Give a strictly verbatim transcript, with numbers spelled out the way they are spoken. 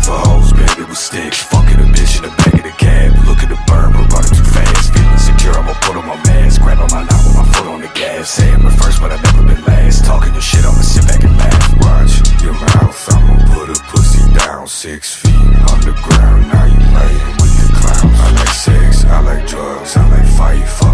for hoes, baby with sticks. Fucking a bitch in the back of the cab. Look at the burn, but running too fast. Feeling secure, I'ma put on my mask. Grab on my knob with my foot on the gas. Say I'm the first, but I've never been last. Talking your shit, I'ma sit back and laugh. Watch your mouth, I'ma put a pussy down. Six feet underground, now you playing with the clowns. I like sex, I like drugs, I like fight.